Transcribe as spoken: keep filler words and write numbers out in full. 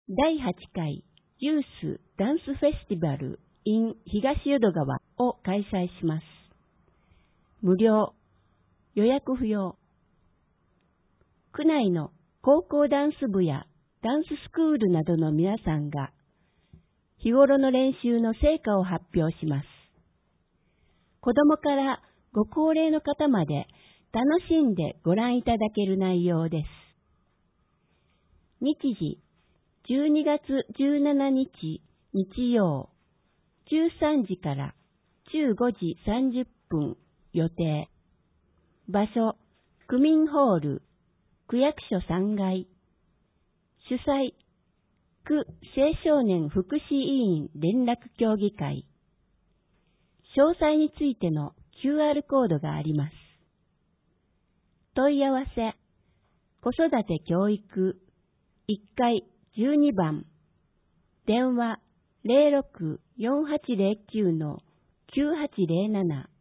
だいはちかいユースダンスフェスティバル in 東淀川を開催します。無料、予約不要。区内の高校ダンス部やダンススクールなどの皆さんが日頃の練習の成果を発表します。子供からご高齢の方まで楽しんでご覧いただける内容です。日時じゅうにがつじゅうしちにち日曜じゅうさんじからじゅうごじさんじゅっぷん予定。場所区民ホール区役所さんがい。主催区青少年福祉委員連絡協議会。詳細についての キューアール コードがあります。問い合わせ子育て教育いっかいじゅうにばん電話 ゼロろく よんはちゼロきゅう きゅうはちゼロなな